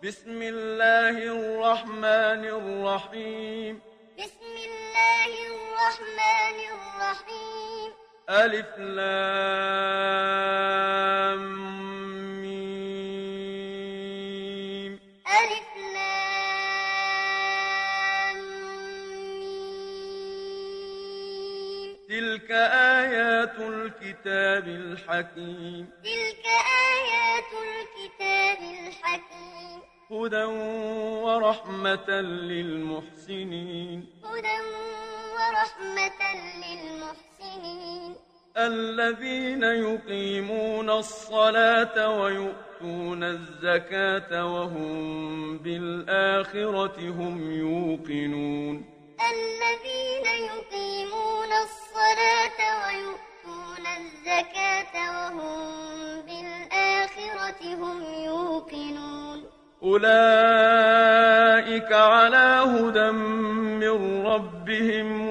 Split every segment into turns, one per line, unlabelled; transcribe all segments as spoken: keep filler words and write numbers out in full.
بسم الله الرحمن الرحيم
بسم الله الرحمن الرحيم
ألف لام ميم
ألف لام ميم
تلك آيات الكتاب الحكيم
تلك آيات الكتاب الحكيم
هدى ورحمة للمحسنين
هدى ورحمة للمحسنين
الذين يقيمون الصلاة ويؤتون الزكاة وهم بالآخرة هم يوقنون
الذين يقيمون الصلاة ويؤتون الزكاة وهم بالآخرة هم يوقنون
أولئك على هدى من ربهم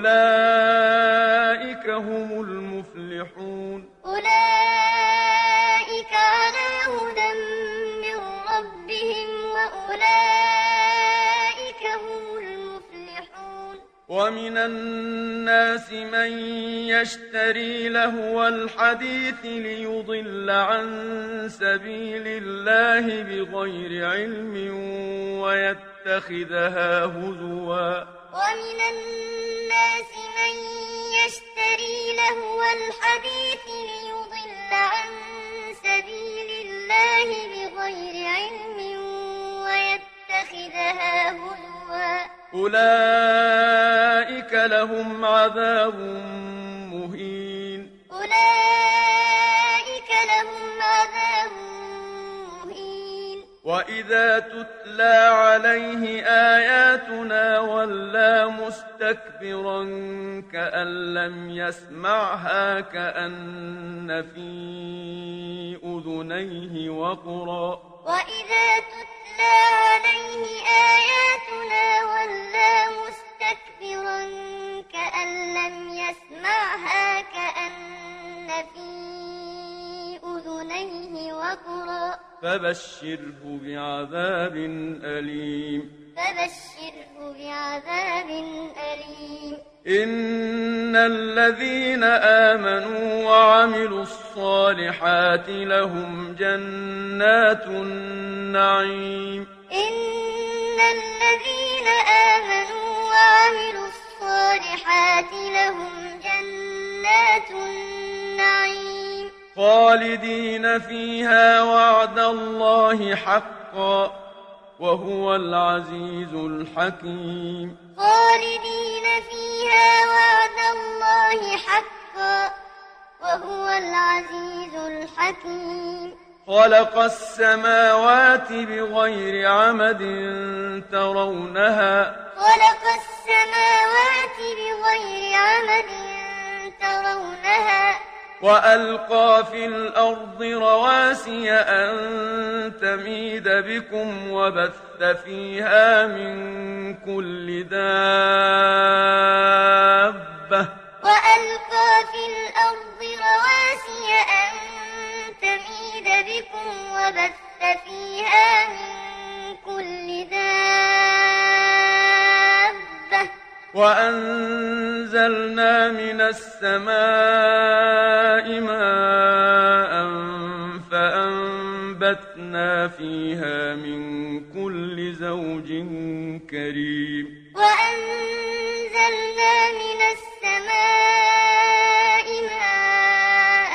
وأولئك هم المفلحون
أولئك على هدى من ربهم وأولئك هم المفلحون
ومن الناس من يشتري لهو الحديث ليضل عن سبيل الله بغير علم ويتخذها هزوا
ومن الناس من يشتري لهو الحديث ليضل عن سبيل الله بغير علم ويتخذها هزوا
أولئك لهم عذاب مهين
أولئك لهم عذاب مهين
وإذا تتلى عليه آياتنا ولى مستكبرا كأن لم يسمعها كأن في أذنيه وقرا
وإذا تتلى عليه آياتنا ولى مستكبرا كأن لم يسمعها كأن في أذنيه وقرا
فبشره بعذاب أليم
فبشره بعذاب أليم
إن الذين آمنوا وعملوا الصالحات لهم جنات النعيم
إن الذين آمنوا وعملوا الصالحات لهم جنات النعيم
خالدين فيها وعد الله حقا وهو العزيز الحكيم
خالدين فيها وعد الله حقا وهو العزيز الحكيم
خلق السماوات بغير عمد ترونها
خلق السماوات بغير عمد ترونها
وألقى في الأرض رواسي أن تميد بكم وبث فيها من كل دابة
وألقى في الأرض رواسي أن تميد بكم وبث فيها من كل دابة
وأنزلنا من السماء ماء فأنبتنا فيها من كل زوج كريم
وأنزلنا من السماء ماء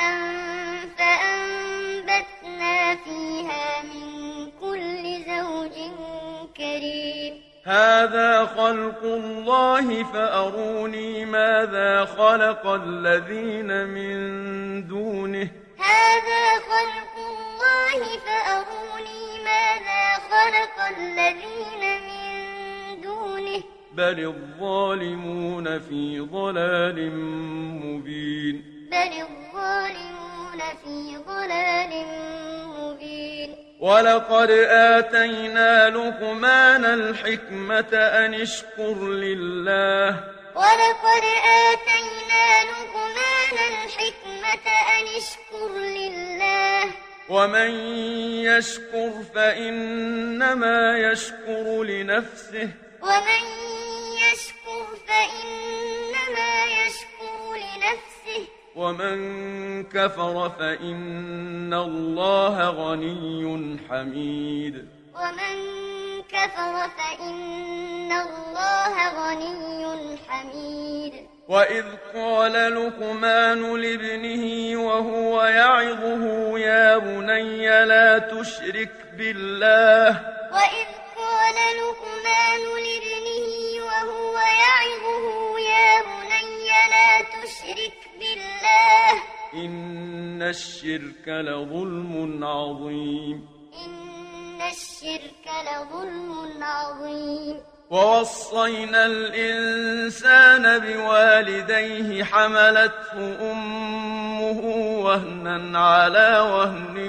فأنبتنا فيها من كل زوج كريم
هذا خلق الله فأروني ماذا خلق الذين من دونه
هذا خلق الله فأروني ماذا خلق الذين من دونه
بل الظالمون في ضلال مبين
بل الظالمون في ضلال مبين
ولقد آتينا لقمان الحكمة أن اشكر لله
ولقد آتينا لقمان الحكمة أن اشكر لله
ومن يشكر فإنما يشكر لنفسه
ومن يشكر فإنما يشكر لنفسه
ومن كفر فإن الله غني حميد
ومن كفر فإن الله غني حميد
وإذ قال لقمان لابنه وهو يعظه يا بني لا تشرك بالله
وإذ قال لقمان لابنه وهو يعظه يا بني لا تشرك بالله
إن الشرك لظلم عظيم
إن الشرك لظلم عظيم
ووصينا الإنسان بوالديه حملته أمه وهنا على وهن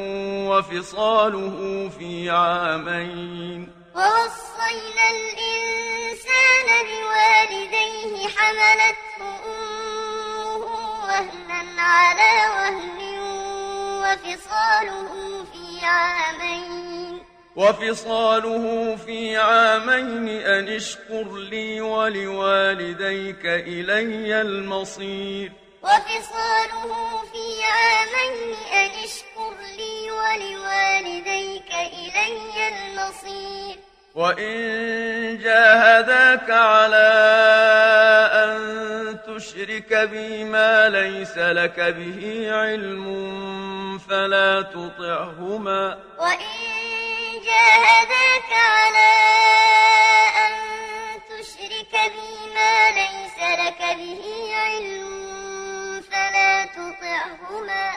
وفصاله في عامين
ووصينا الإنسان بوالديه حملته أمه وهنا على وهن وفصاله في عامين
وفصاله في عامين أن اشكر لي ولوالديك إلي المصير
وفصاله في عامين أن اشكر لي ولوالديك إلي المصير
وإن جاهداك على أن تشرك بي ما ليس لك به علم فلا تطعهما
وإن جاهداك على أن تشرك بي ما ليس لك به علم فلا تطعهما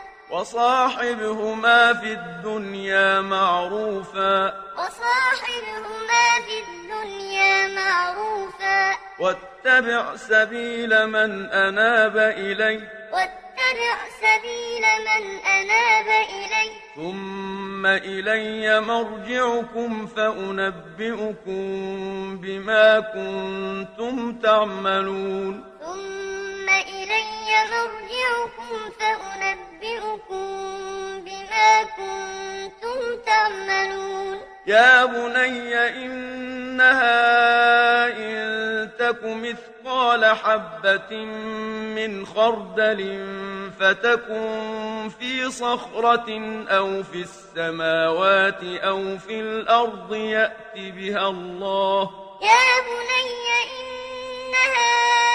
وصاحبهما في الدنيا معروفا
وصاحبهما في الدنيا معروفا
واتبع سبيل من أناب إلي
واتبع سبيل من أناب إلي
ثم إلي مرجعكم فأنبئكم بما كنتم تعملون
ثم إلي مرجعكم فأنبئكم بما كنتم تعملون
يا بني إنها إن تك مثقال حبة من خردل فتكن في صخرة أو في السماوات أو في الأرض يأت بها الله
يا بني إنها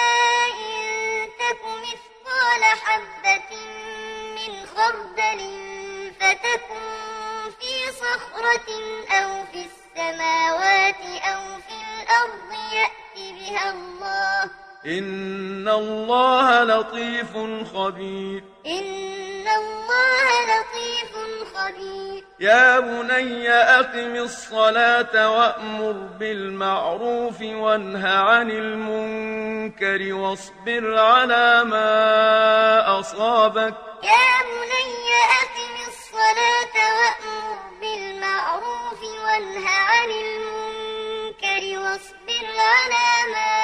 إن تك مثقال حبة من خردل فتكن في صخرة أو في السماوات أو في الأرض يأت بها الله
إن الله لطيف خبير
إن الله لطيف خبير
يا بني أقم الصلاة وأمر بالمعروف وانه عن المنكر واصبر على ما أصابك
يا بني أقم الصلاة وأمر بالمعروف وانه عن المنكر واصبر على ما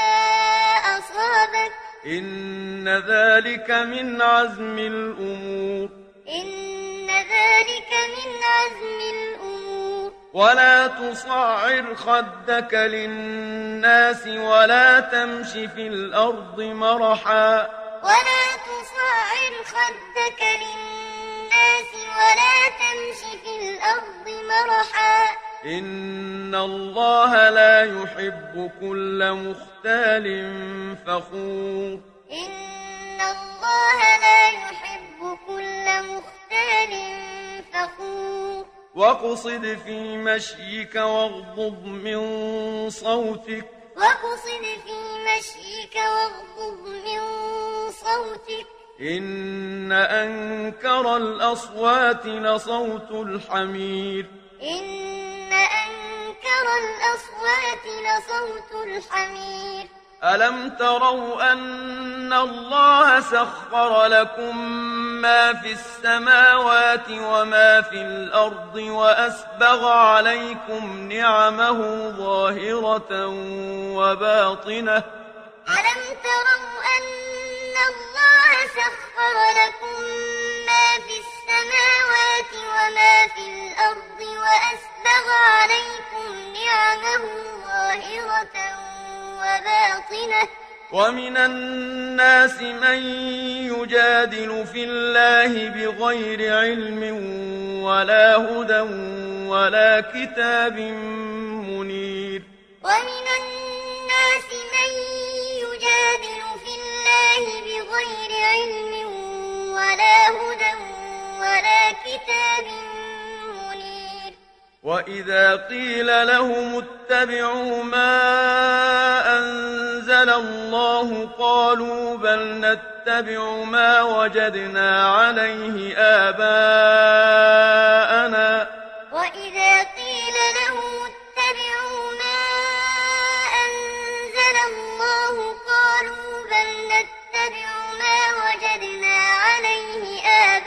أصابك
إن ذلك من عزم الأمور
إن ذلك من عزم الأمور
ولا تصعر خدك للناس ولا تمش في الأرض مرحا
ولا تصعر خدك للناس ولا تمش في الأرض مرحا
إن الله لا يحب كل مختال فخور
إن الله لا يحب كل مختال فخور
واقصد في مشيك واغضض من صوتك
واقصد في مشيك واغضض من صوتك
إن أنكر الأصوات لصوت الحمير
إن أنكر الأصوات لصوت الحمير
ألم تروا أن الله سخر لكم ما في السماوات وما في الأرض وأسبغ عليكم نعمه ظاهرة وباطنة
ألم تروا أن الله سخر لكم ما في السماوات وما في الأرض وأسبغ عليكم نعمه ظاهرة وباطنة
ومن الناس من يجادل في الله بغير علم ولا هدى ولا كتاب منير
ومن الناس من يجادل في الله بغير علم ولا هدى ولا كتاب منير
وإذا قيل لهم اتبعوا ما أنزل الله قالوا بل نتبع ما وجدنا عليه آباءنا
وإذا قيل لهم اتبعوا ما أنزل الله قالوا بل نتبع ما وجدنا عليه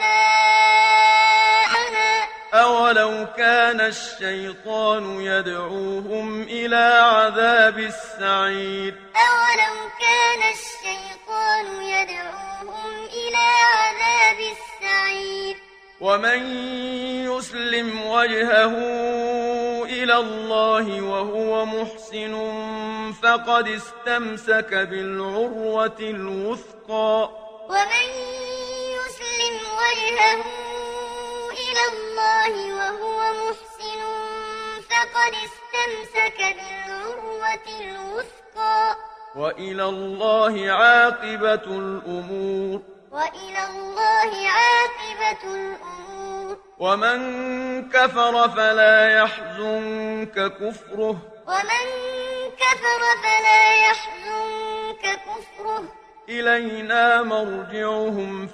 آباءنا
أولو كان الشيطان يدعوهم إلى عذاب السعير
أولو كان الشيطان يدعوهم إلى عذاب السعير
ومن يسلم وجهه إلى الله وهو محسن فقد استمسك بالعروة الوثقى
ومن يسلم وجهه إلى الله وهو محسن فقد استمسك بالعروة الوثقى
وإلى الله عاقبة الأمور
وإلى الله عاقبة الأمور
ومن كفر فلا يحزنك كفره
ومن كفر فلا يحزنك كفره
إلينا مرجعهم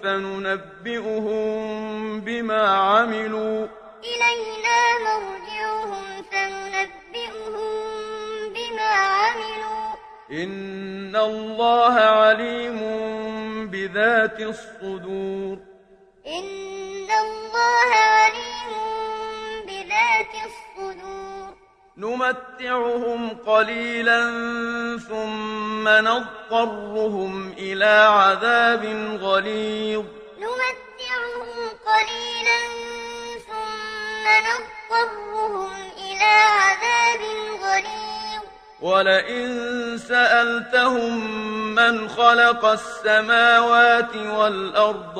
فننبئهم بما عملوا
إلينا مرجعهم فننبئهم بما عملوا
إن الله عليم بذات الصدور
إن الله عليم بذات الصدور
نمتعهم قليلا ثم نضطرهم إلى عذاب غليظ
نمتعهم قليلا ثم نضطرهم إلى عذاب غليظ
ولئن سألتهم من خلق السماوات والأرض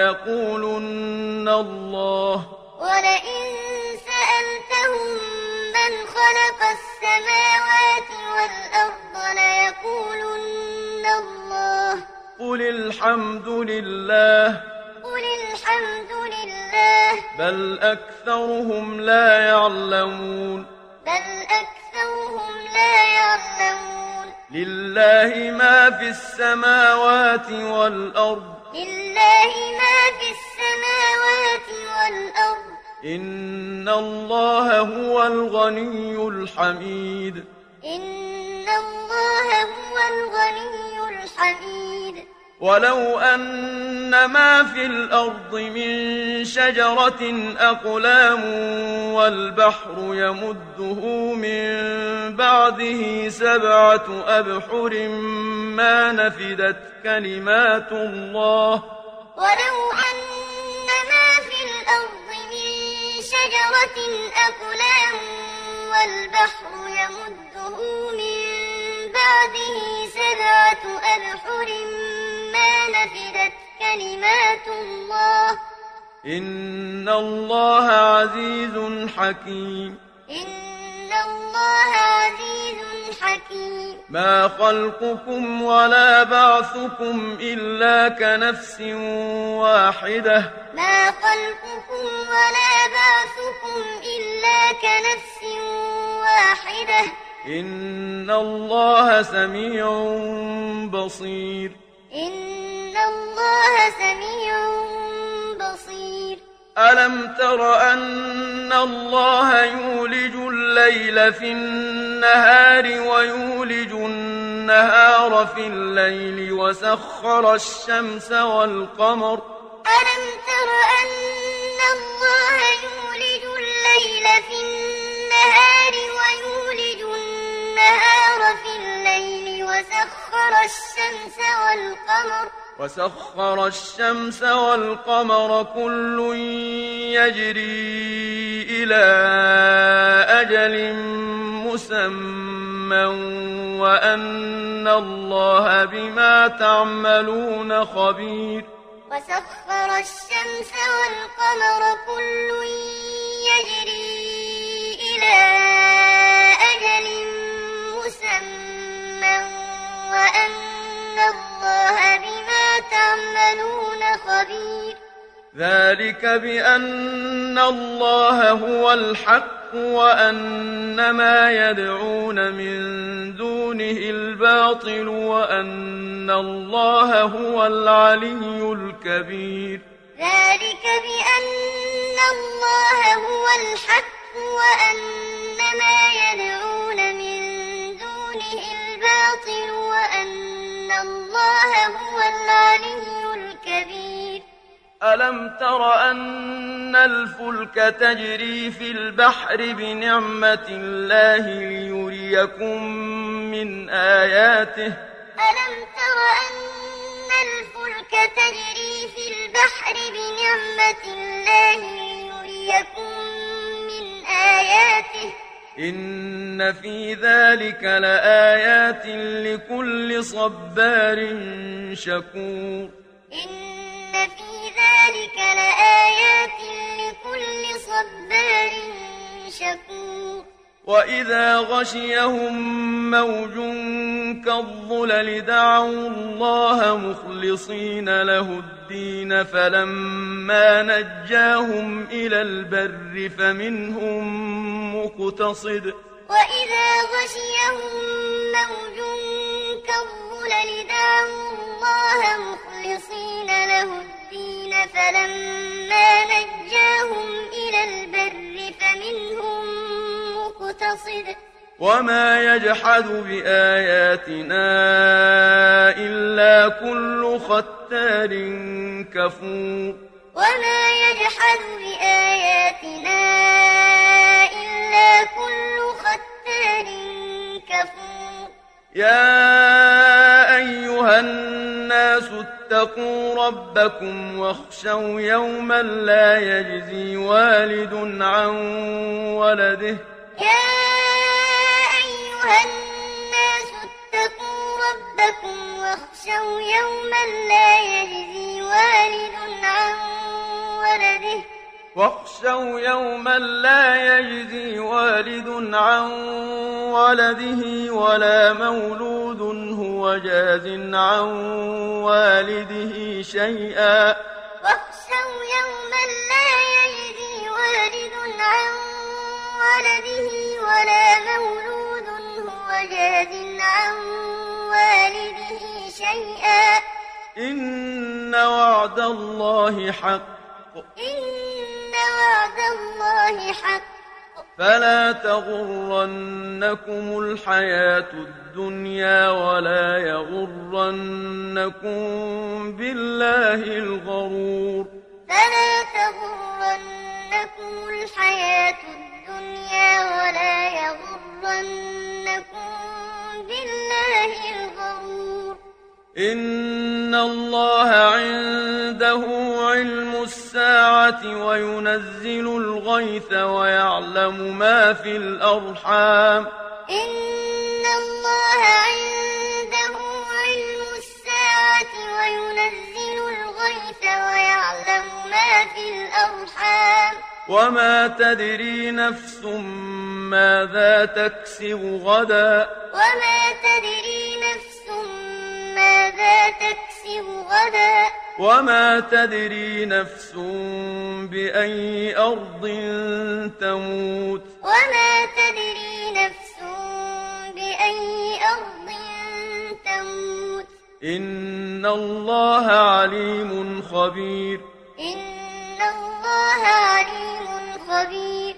ليقولن الله
ولئن سألتهم من خلق السماوات والأرض ليقولن الله
قل الحمد لله
قل الحمد لله
بل أكثرهم لا يعلمون
بل أكثرهم لا يعلمون
لله ما في السماوات والأرض
لله ما في السماوات والأرض
إن الله هو الغني الحميد
إن الله هو الغني الحميد
ولو أن ما في الأرض من شجرة أقلام والبحر يمده من بعده سبعة أبحر ما نفدت كلمات الله
ولو أن ما في الأرض من شجرة أقلام والبحر يمده من بعده سبعة أبحر ما نفدت كلمات الله
إن الله عزيز حكيم
إن الله عزيز حكيم
ما خلقكم ولا بعثكم إلا كنفس واحدة
ما خلقكم ولا بعثكم إلا كنفس واحدة
إن الله سميع بصير
إن الله سميع بصير
ألم تر أن الله يولج الليل في النهار ويولج النهار في الليل وسخر الشمس والقمر
ألم تر أن الله يولج الليل في النهار ويولج النهار في الليل وسخر الشمس والقمر
وسخر الشمس والقمر كل يجري إلى أجل مسمى وأن الله بما تعملون خبير
وسخر الشمس والقمر كل يجري إلى أجل مسمى وأن الله بما تعملون خبير
ذلك بأن الله هو الحق وأن ما يدعون من دونه الباطل وأن الله هو العلي الكبير
ذلك بأن الله هو الحق وأن ما يدعون من دونه الباطل وأن الله هو العلي الكبير
ألم تر أن الفلك تجري في البحر بنعمة الله ليريكم من آياته
ألم تر أن الفلك تجري في البحر بنعمة الله ليريكم من آياته
إن في ذلك لآيات لكل صبار شكور
إن في ذلك لآيات لكل صبار شكور
وإذا غشيهم موج كالظلل دعوا الله مخلصين له الدين فلما نجاهم إلى البر فمنهم مقتصد
وإذا غشيهم موج كالظلل دعوا الله مخلصين له الدين فلما نجاهم إلى البر فمنهم مقتصد
وما يجحد بآياتنا إلا كل ختار كفور
وما يجحد بآياتنا إلا كل ختار كفور
يا أيها الناس اتقوا ربكم واخشوا يوما لا يجزي والد عن ولده
يا أيها الناس اتقوا ربكم واخشوا يوما لا يجزي والد عن ولده
واخشوا يوما لا يجزي والد عن ولده ولا مولود هو جاز عن والده شيئا
واخشوا يوما لا يجزي والد عن ولده ولا مولود هو جاز عن والده شيئا
إن وعد الله حق
إن وعد الله حق
فلا تغرنكم الحياة الدنيا ولا يغرنكم بالله الغرور
فلا تغرنكم الحياة الدنيا ولا يغرنكم بالله الغرور
إن الله عنده علم الساعة وينزل الغيث ويعلم ما في الأرحام
إن الله عنده علم الساعة وينزل الغيث ويعلم ما في الأرحام
وما تدري نفس ماذا تكسب غدا
وما تدري نفس ماذا تكسب غدا
وما تدري نفس بأي أرض تموت
وما تدري نفس بأي أرض تموت
إن الله عليم خبير
إن الله عليم خبير